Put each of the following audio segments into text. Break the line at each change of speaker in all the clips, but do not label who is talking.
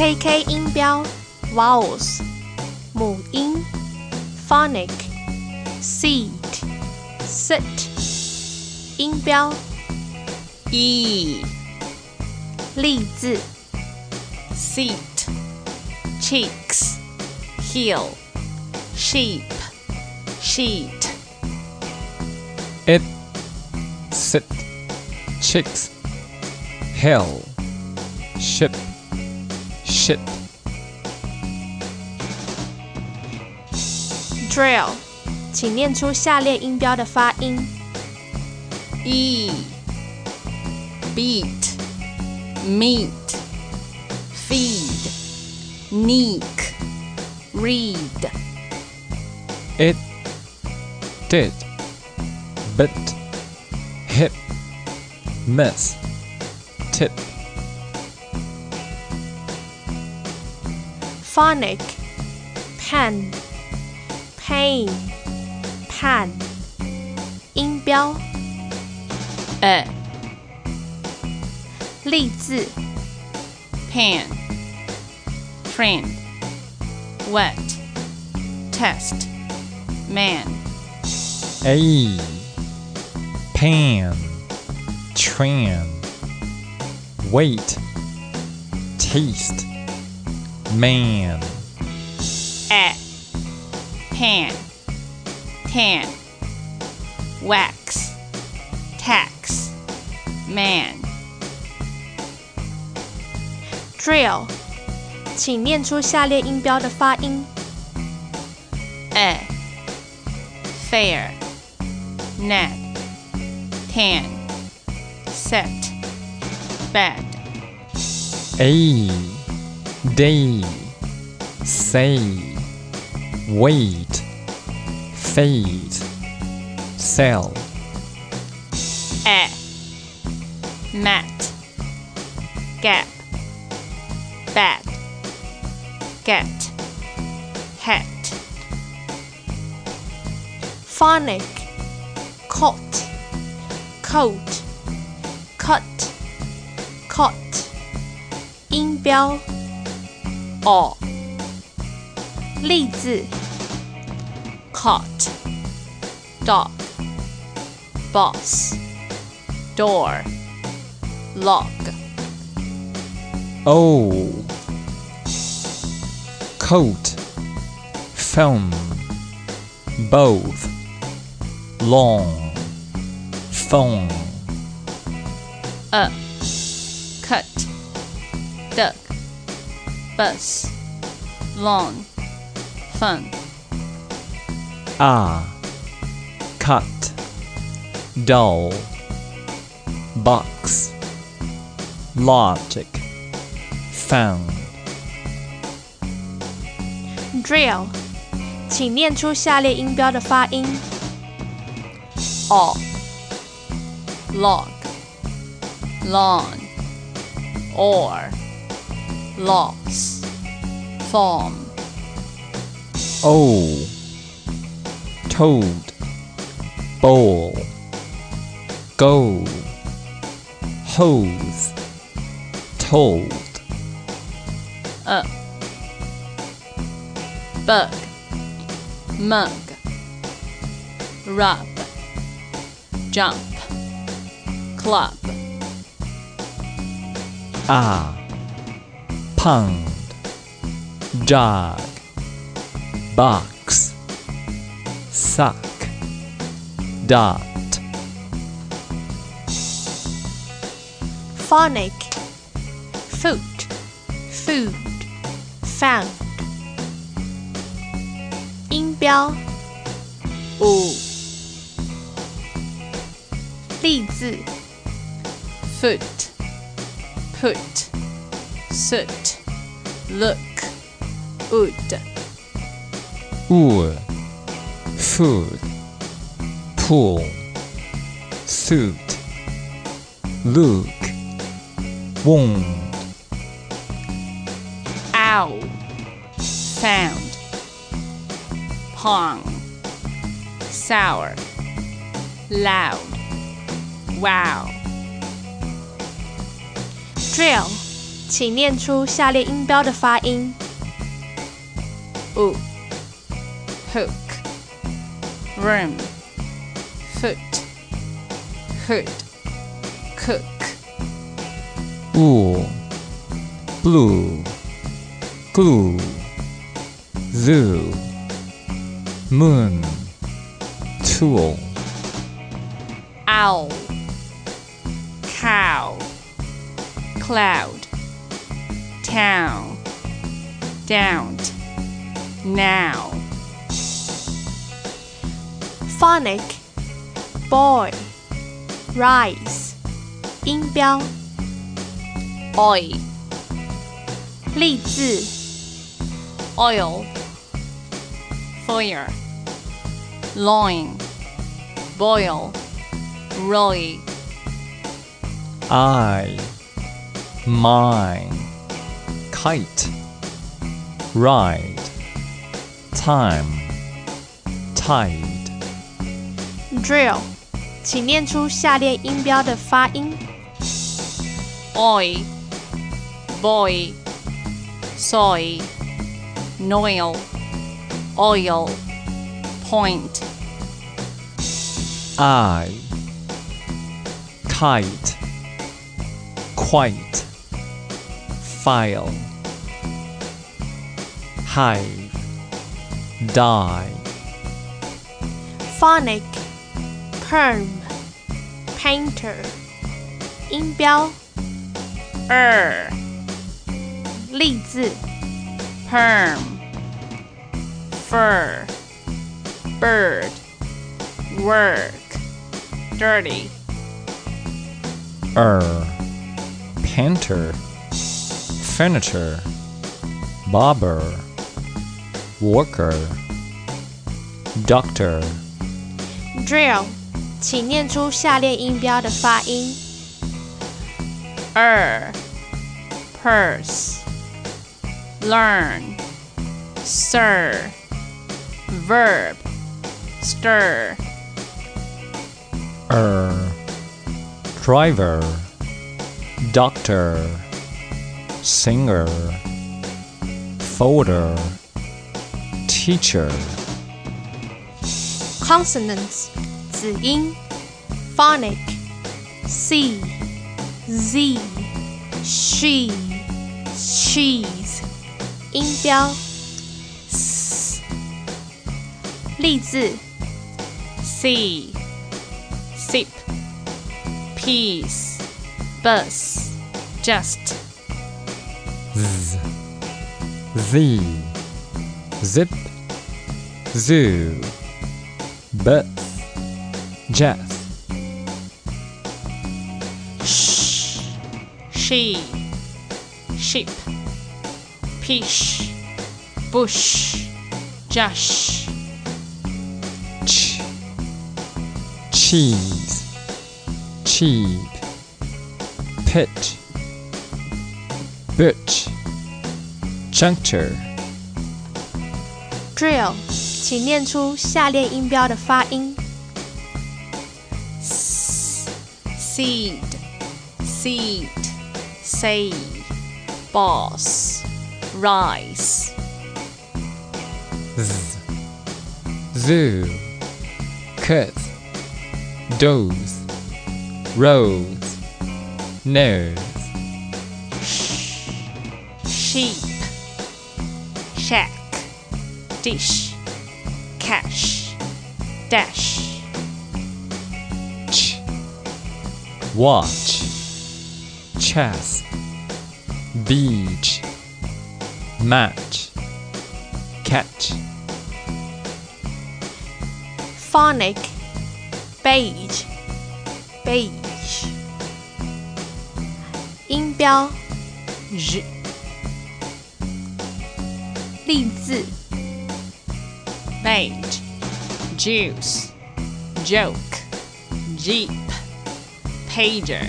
KK 音标 vowels 母音 phonic seed sit 音标
E,
例字
seat, cheeks, heel, sheep, sheet.
It, sit, chicks, hill, ship, shit.
drill 请念出下列音标的发音
E, beat, meat, feed, neek, read.
It, did, bit, hip, miss, tip.
phonic pen pain pan 音标例字
pan, friend, wet, test, man.
A, pan, tran, wait, taste, man.
Pan, tan, wax, tax, man.
drill 请念出下列音标的发音
fair, net, tan, set, bed.
A, day, say, wait, fade, sell.
Mat, gap, bad, get, hat.
phonic cot coat cut cot 音标例字
cot, dog, boss, door, log.
O, coat, film, both, long, phone.
Cut, duck, bus, lawn, fun.
Cut, dull, box, logic, found.
drill 请念出下列音标的发音
log, lawn, or, loss, form.
O, toad, bowl, go, hose, told.
Bug, mug, rub, jump, club.
Pound, jog, box, suck, dot.
phonic foot food found 音标例字
Foot, put, soot, look, wood.
Food, pool, suit, look, wound.
Owl, found, pong, sour, loud, wow.
drill 请念出下列音标的发音。
U, hook, room, foot, hood, cook.
Wool, blue, glue, zoo, moon, tool.
Owl, cow, cloud, town, don't, now.
Phonic boy rise 音标
Oi,
例字
oil, fire, loin, boil, roy.
I, mine, kite, ride, time, tide.
drill 请念出下列音标的发音。
Oi, boy, soy, noil, oil, point.
I, kite, quite, file, hive, die.
Phonic perm painter 音标 例字
Perm, fur, bird, work, dirty.
Painter, furniture, barber, worker, doctor.
drill 请念出下列音标的发音。
Purse, learn, sir, verb, stir.
Driver, doctor, singer, folder, teacher.
Consonants 子音 Phonic C, Z, she, cheese 音标 S 例字
See, sip, peace, bus, just.
Z, zip, zoo, birth, Jeff.
She, sheep, pish, bush, Josh.
Cheese, cheap, pitch, butch, juncture.
Drill 请念出下列音标的发音。
Seed, seed, say, boss, rice.
Zoo, curse, dose, rose, nose.
Sheep, shack, dish, cash, dash.
Watch, chess, beach, match, catch.
Phonic beige beige 音标
J,
例字
beige, juice, joke, jeep, pager.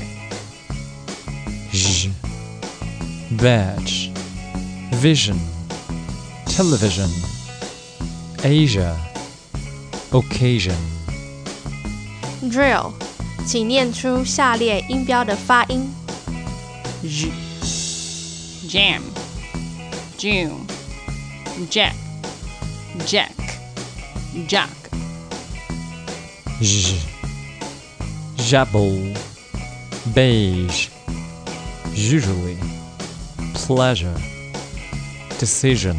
J, badge, vision, television, Asia, occasion.
Drill 请念出下列音标的发音。
J, jam, June, jack, jack, jack,
Jabble, beige, usually, pleasure, decision.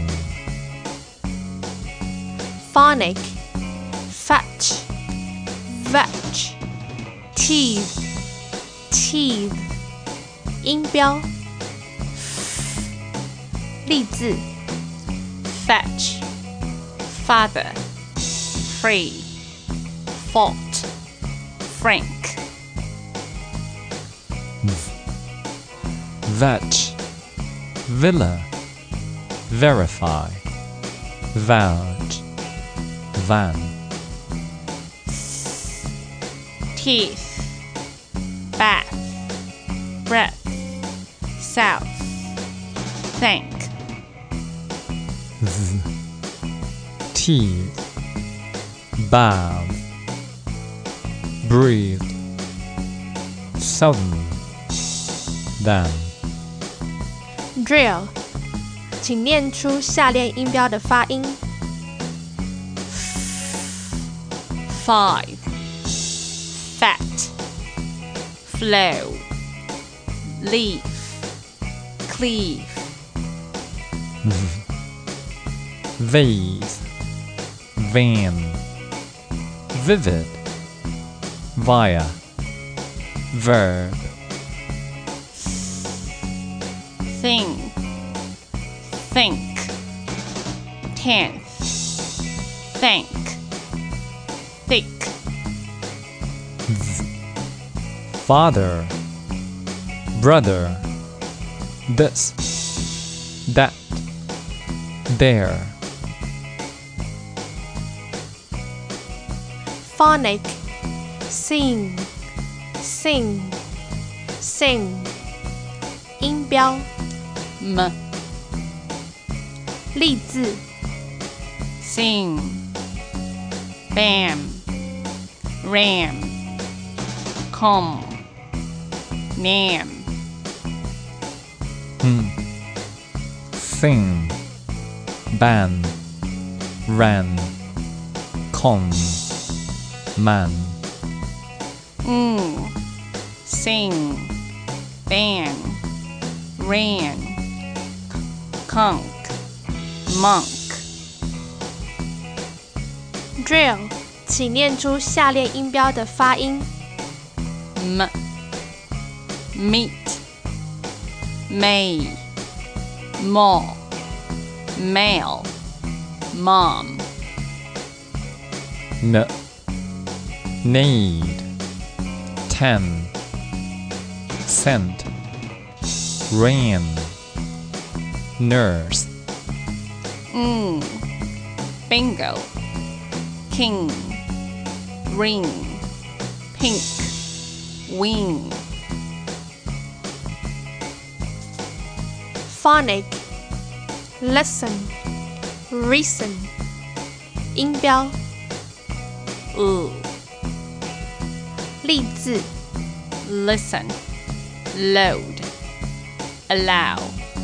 Phonic, fetch, vetch, teeth, teeth. 音标 例字
fetch, father, free, fault, frank,
Vetch, villa, verify, vouch, van.
teeth, bath, breath, south, thank,
Teeth, bath, breathe, southern, than.
drill，请念出下列音标的发音。
five, fat, flow, leaf, cleave,
Vase, van, vivid, via, verb.
thing, think, tenth, thank, thick,
Father, brother, this, that, there.
Phonic, sing, sing, sing. 音标
m,
例字
sing, bam, ram, come, nam,
Sing, ban, ran, con, man.
sing, ban, ran, conk, monk,
drill，请念出下列音标的发音。
m, meet, may, more, male, mom,
N, need, ten, scent, ran, nurse.
bingo, king, ring, pink, wing,
Phonic, listen, reason. 音标 例字
listen, load, allow,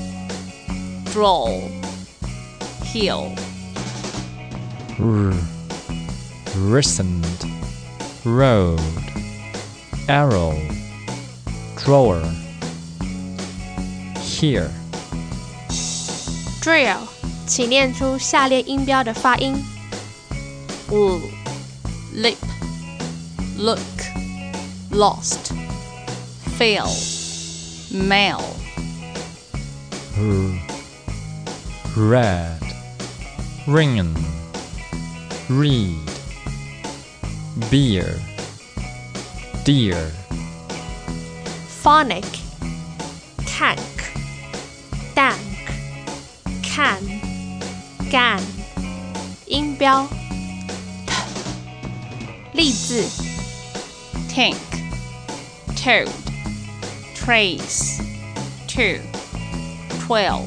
draw, heal,
Recent, road, arrow, drawer. Here,
drill，请念出下列音标的发音。
lip, look, lost, fail, mail,
red, ringing, read, beer, deer.
Phonic, tank, dank, can, gan. 音标 例字
tank, toad, trace, 2, 12,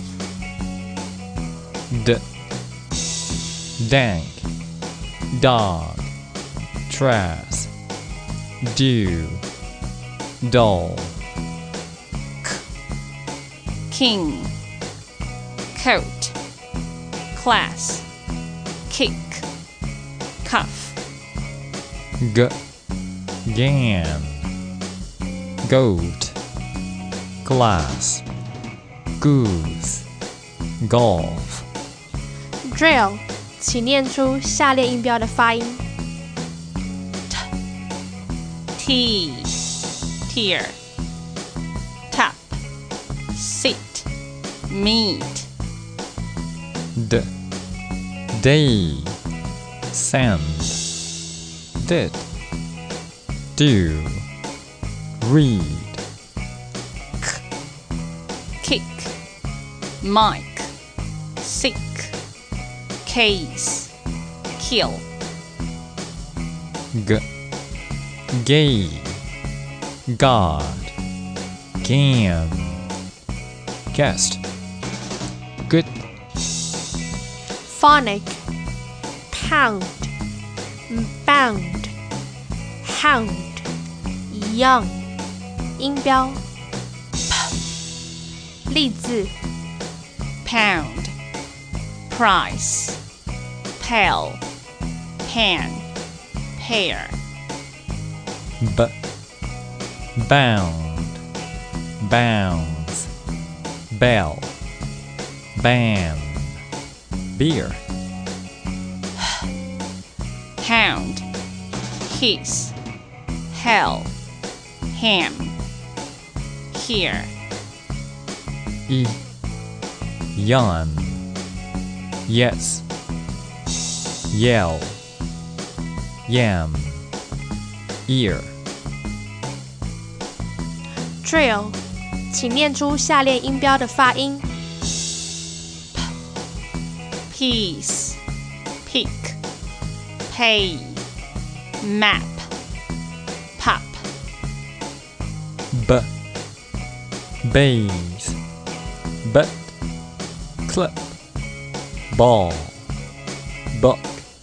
Dank, dog, trash, dew, dull.
king, coat, class, kick, cuff,
gan, goat, glass, goose, golf.
Drill，请念出下列音标的发音。
T, tear, tap, sit, meet,
Day, send, did, do, read.
kick, mic, sick, case, kill,
Gay, God, can, guest. Good,
Phonic, pound, bound, hound, young，音标 p， 例字
pound, price, pal, pan, pair,
bound, bounds, bell, ban, beer.
hound, hiss, hell, ham, here,
Yawn, yes, yell, yam, ear.
Drill，请念出下列音标的发音。
piece, pick, pay, map, pup,
Base, but, clip, ball, buck.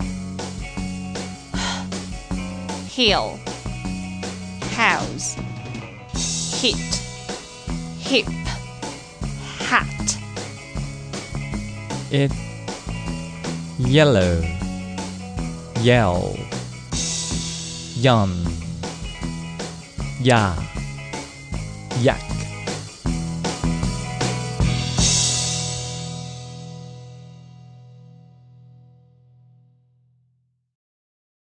hill, house, hit, hip, hat,
It, yellow, yell, yun, ya, yak.